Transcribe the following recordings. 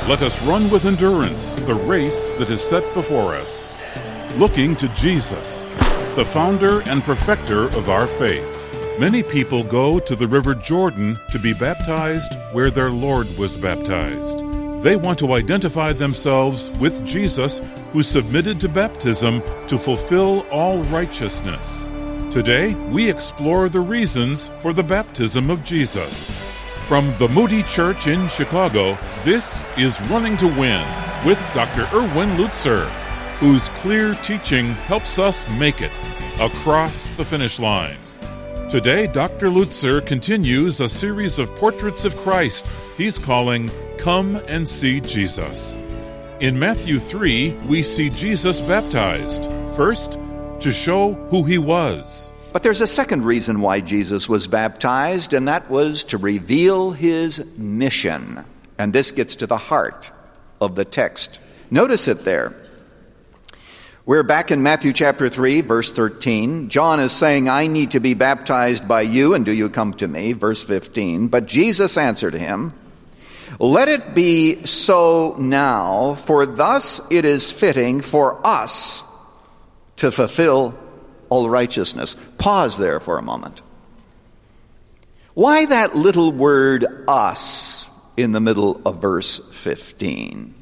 Let us run with endurance the race that is set before us, looking to Jesus, the founder and perfecter of our faith. Many people go to the River Jordan to be baptized where their Lord was baptized. They want to identify themselves with Jesus, who submitted to baptism to fulfill all righteousness. Today, we explore the reasons for the baptism of Jesus. From the Moody Church in Chicago, this is Running to Win with Dr. Erwin Lutzer, whose clear teaching helps us make it across the finish line. Today, Dr. Lutzer continues a series of portraits of Christ he's calling Come and See Jesus. In Matthew 3, we see Jesus baptized, first, to show who he was. But there's a second reason why Jesus was baptized, and that was to reveal his mission. And this gets to the heart of the text. Notice it there. We're back in Matthew chapter 3, verse 13. John is saying, I need to be baptized by you, and do you come to me? Verse 15. But Jesus answered him, let it be so now, for thus it is fitting for us to fulfill all righteousness. Pause there for a moment. Why that little word us in the middle of verse 15?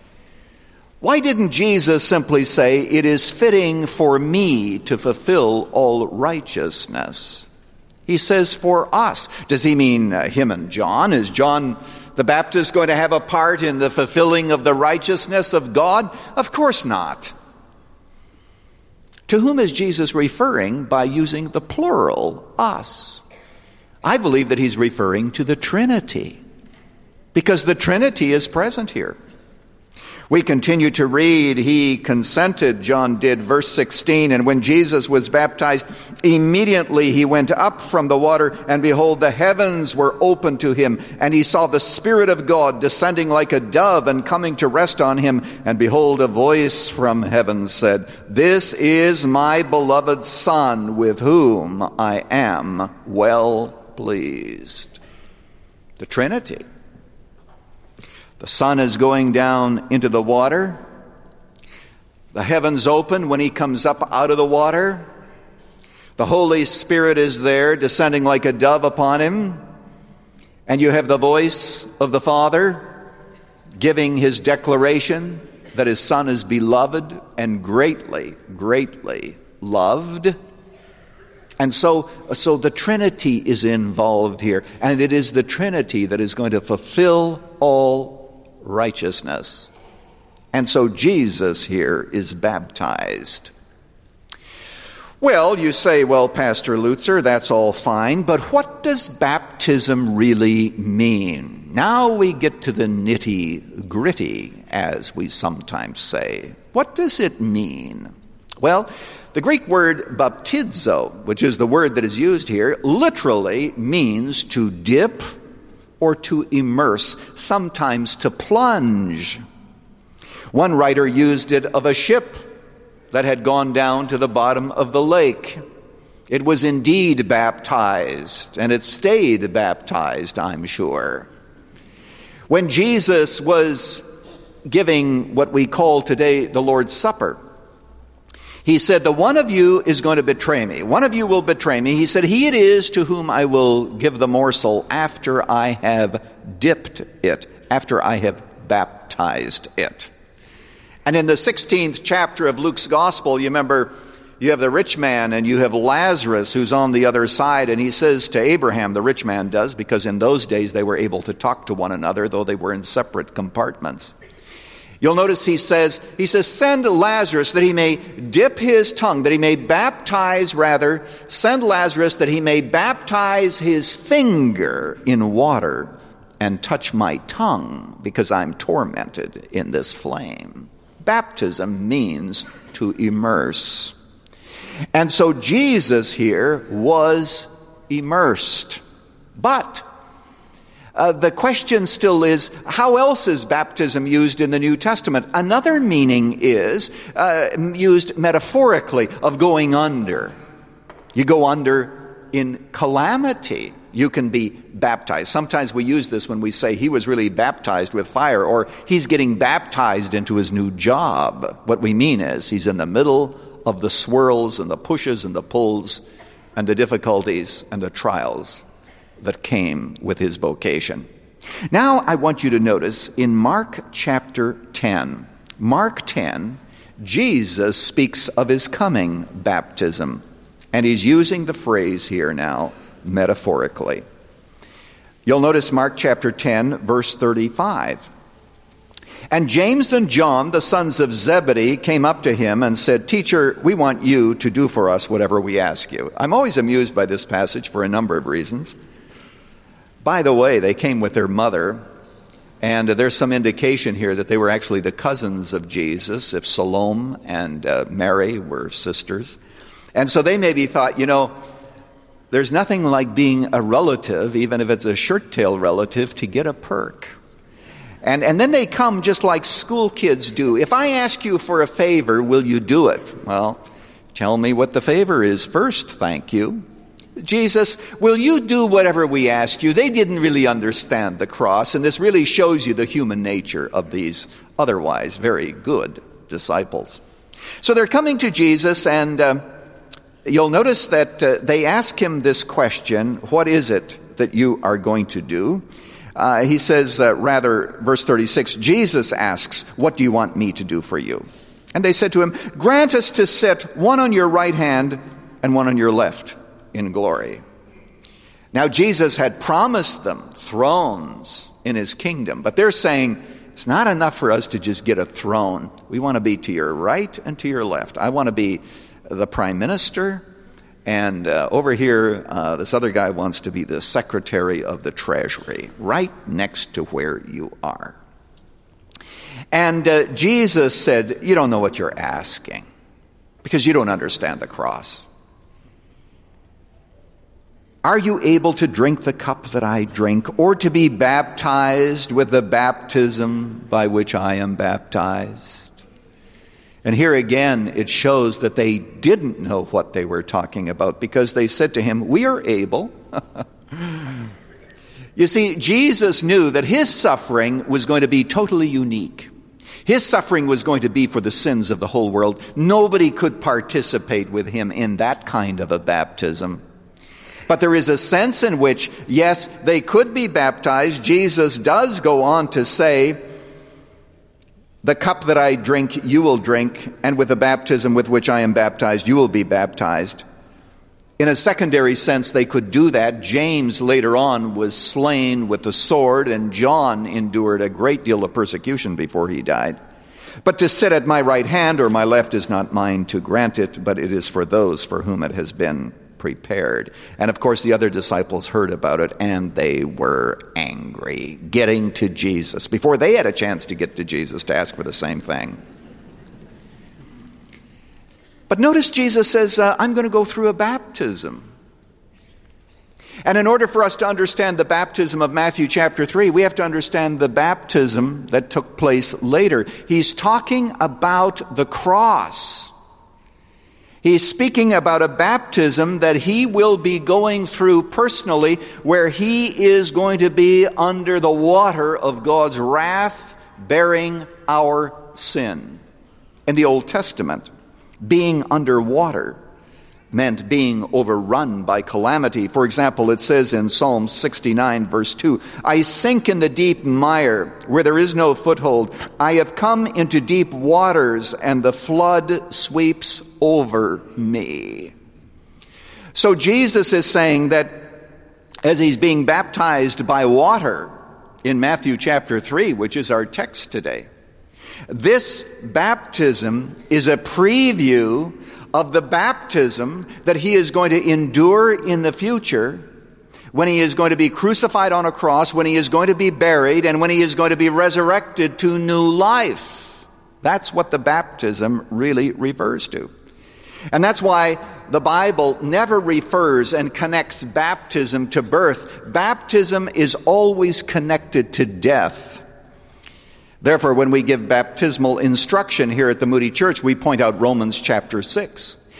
Why didn't Jesus simply say, it is fitting for me to fulfill all righteousness? He says for us. Does he mean him and John? Is John the Baptist going to have a part in the fulfilling of the righteousness of God? Of course not. To whom is Jesus referring by using the plural, us? I believe that he's referring to the Trinity, because the Trinity is present here. We continue to read, he consented, John did, verse 16, and when Jesus was baptized, immediately he went up from the water, and behold, the heavens were opened to him, and he saw the Spirit of God descending like a dove and coming to rest on him, and behold, a voice from heaven said, this is my beloved Son, with whom I am well pleased. The Trinity. The Son is going down into the water. The heavens open when he comes up out of the water. The Holy Spirit is there, descending like a dove upon him. And you have the voice of the Father giving his declaration that his Son is beloved and greatly, greatly loved. And so the Trinity is involved here. And it is the Trinity that is going to fulfill all righteousness. And so Jesus here is baptized. Well, you say, well, Pastor Lutzer, that's all fine, but what does baptism really mean? Now we get to the nitty-gritty, as we sometimes say. What does it mean? Well, the Greek word baptizo, which is the word that is used here, literally means to dip or to immerse, sometimes to plunge. One writer used it of a ship that had gone down to the bottom of the lake. It was indeed baptized, and it stayed baptized, I'm sure. When Jesus was giving what we call today the Lord's Supper, he said, the one of you is going to betray me. One of you will betray me. He said, he it is to whom I will give the morsel after I have dipped it, after I have baptized it. And in the 16th chapter of Luke's Gospel, you remember, you have the rich man and you have Lazarus who's on the other side. And he says to Abraham, the rich man does, because in those days they were able to talk to one another, though they were in separate compartments. You'll notice he says, send Lazarus that he may dip his tongue, that he may baptize, send Lazarus that he may baptize his finger in water and touch my tongue, because I'm tormented in this flame. Baptism means to immerse. And so Jesus here was immersed. But the question still is, how else is baptism used in the New Testament? Another meaning is used metaphorically, of going under. You go under in calamity. you can be baptized. Sometimes we use this when we say he was really baptized with fire, or he's getting baptized into his new job. What we mean is he's in the middle of the swirls and the pushes and the pulls and the difficulties and the trials that came with his vocation. Now I want you to notice in Mark chapter 10, Jesus speaks of his coming baptism, and he's using the phrase here now metaphorically. You'll notice Mark chapter 10, verse 35. And James and John, the sons of Zebedee, came up to him and said, "Teacher, we want you to do for us whatever we ask you." I'm always amused by this passage for a number of reasons. By the way, they came with their mother, and there's some indication here that they were actually the cousins of Jesus, if Salome and Mary were sisters. And so they maybe thought, there's nothing like being a relative, even if it's a shirt-tail relative, to get a perk. And then they come just like school kids do. If I ask you for a favor, will you do it? Well, tell me what the favor is first, thank you. Jesus, will you do whatever we ask you? They didn't really understand the cross, and this really shows you the human nature of these otherwise very good disciples. So they're coming to Jesus, and you'll notice that they ask him this question, what is it that you are going to do? He says, verse 36, Jesus asks, what do you want me to do for you? And they said to him, grant us to sit one on your right hand and one on your left in glory. Now Jesus had promised them thrones in his kingdom, but they're saying, it's not enough for us to just get a throne. We want to be to your right and to your left. I want to be the prime minister, and over here, this other guy wants to be the secretary of the treasury, right next to where you are. And Jesus said, you don't know what you're asking, because you don't understand the cross. Are you able to drink the cup that I drink, or to be baptized with the baptism by which I am baptized? And here again, it shows that they didn't know what they were talking about, because they said to him, we are able. You see, Jesus knew that his suffering was going to be totally unique. His suffering was going to be for the sins of the whole world. Nobody could participate with him in that kind of a baptism. But there is a sense in which, yes, they could be baptized. Jesus does go on to say, the cup that I drink, you will drink, and with the baptism with which I am baptized, you will be baptized. In a secondary sense, they could do that. James later on was slain with the sword, and John endured a great deal of persecution before he died. But to sit at my right hand or my left is not mine to grant it, but it is for those for whom it has been prepared. And of course the other disciples heard about it, and they were angry, getting to Jesus before they had a chance to get to Jesus to ask for the same thing. But notice Jesus says, I'm going to go through a baptism. And in order for us to understand the baptism of Matthew chapter 3, we have to understand the baptism that took place later. He's talking about the cross. He's speaking about a baptism that he will be going through personally, where he is going to be under the water of God's wrath, bearing our sin. In the Old Testament, being underwater meant being overrun by calamity. For example, it says in Psalm 69, verse 2, I sink in the deep mire where there is no foothold. I have come into deep waters, and the flood sweeps over me. So Jesus is saying that as he's being baptized by water in Matthew chapter 3, which is our text today, this baptism is a preview of the baptism that he is going to endure in the future, when he is going to be crucified on a cross, when he is going to be buried, and when he is going to be resurrected to new life. That's what the baptism really refers to. And that's why the Bible never refers and connects baptism to birth. Baptism is always connected to death. Therefore, when we give baptismal instruction here at the Moody Church, we point out Romans chapter 6.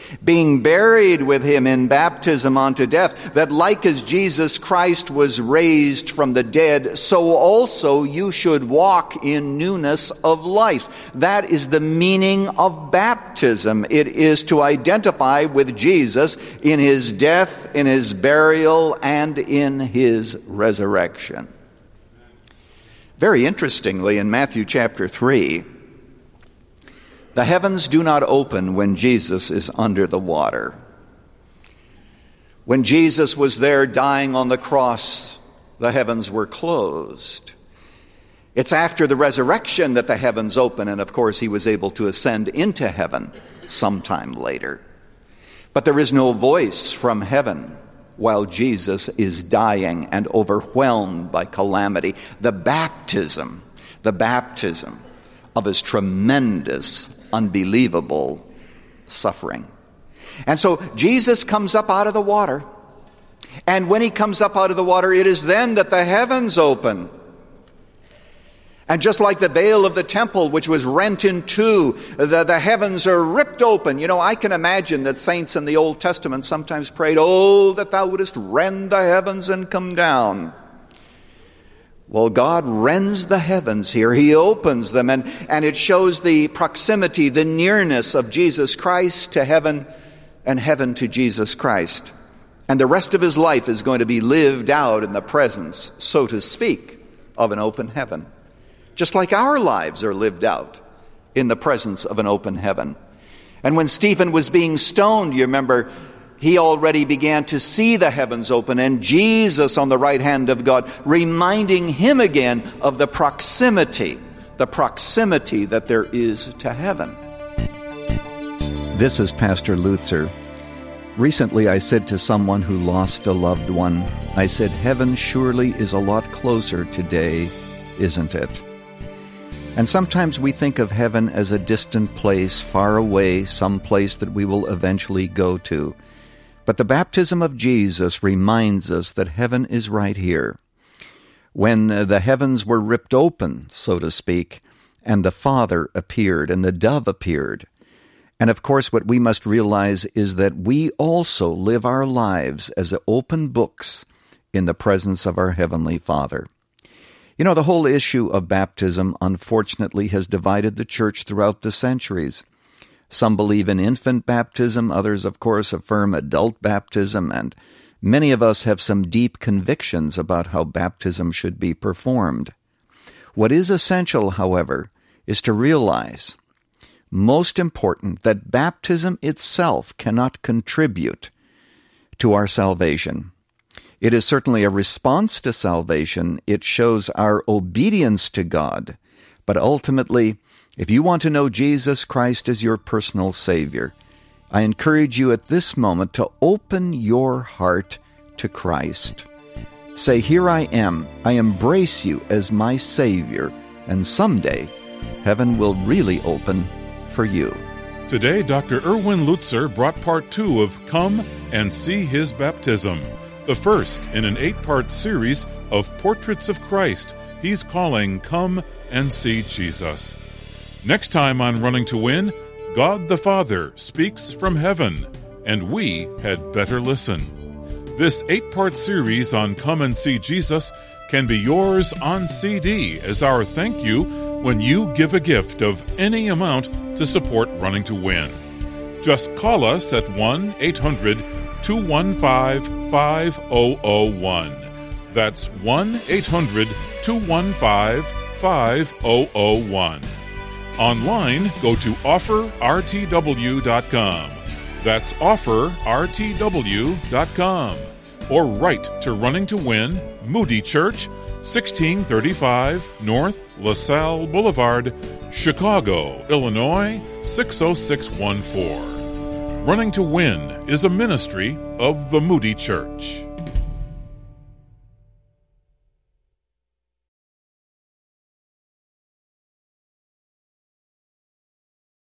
being buried with him in baptism unto death, that like as Jesus Christ was raised from the dead, so also you should walk in newness of life. That is the meaning of baptism. It is to identify with Jesus in his death, in his burial, and in his resurrection. Very interestingly, in Matthew chapter 3, the heavens do not open when Jesus is under the water. When Jesus was there dying on the cross, the heavens were closed. It's after the resurrection that the heavens open, and of course he was able to ascend into heaven sometime later. But there is no voice from heaven while Jesus is dying and overwhelmed by calamity. The baptism of his tremendous, unbelievable suffering. And so Jesus comes up out of the water. And when he comes up out of the water, it is then that the heavens open. And just like the veil of the temple, which was rent in two, the heavens are ripped open. You know, I can imagine that saints in the Old Testament sometimes prayed, "Oh, that thou wouldest rend the heavens and come down." Well, God rends the heavens here. He opens them, and it shows the proximity, the nearness of Jesus Christ to heaven and heaven to Jesus Christ. And the rest of his life is going to be lived out in the presence, so to speak, of an open heaven. Just like our lives are lived out in the presence of an open heaven. And when Stephen was being stoned, you remember, he already began to see the heavens open and Jesus on the right hand of God, reminding him again of the proximity that there is to heaven. This is Pastor Lutzer. Recently I said to someone who lost a loved one, I said, heaven surely is a lot closer today, isn't it? And sometimes we think of heaven as a distant place, far away, some place that we will eventually go to. But the baptism of Jesus reminds us that heaven is right here. When the heavens were ripped open, so to speak, and the Father appeared and the dove appeared. And of course what we must realize is that we also live our lives as open books in the presence of our Heavenly Father. You know, the whole issue of baptism, unfortunately, has divided the church throughout the centuries. Some believe in infant baptism, others, of course, affirm adult baptism, and many of us have some deep convictions about how baptism should be performed. What is essential, however, is to realize, most important, that baptism itself cannot contribute to our salvation. It is certainly a response to salvation. It shows our obedience to God. But ultimately, if you want to know Jesus Christ as your personal Savior, I encourage you at this moment to open your heart to Christ. Say, here I am. I embrace you as my Savior, and someday heaven will really open for you. Today, Dr. Erwin Lutzer brought part 2 of Come and See His Baptism, the first in an 8-part series of Portraits of Christ he's calling Come and See Jesus. Next time on Running to Win, God the Father speaks from heaven, and we had better listen. This 8-part series on Come and See Jesus can be yours on CD as our thank you when you give a gift of any amount to support Running to Win. Just call us at 1-800-215-5001. That's 1-800-215-5001. Online, go to offerrtw.com. That's offerrtw.com. Or write to Running to Win, Moody Church, 1635 North LaSalle Boulevard, Chicago, Illinois, 60614. Running to Win is a ministry of the Moody Church.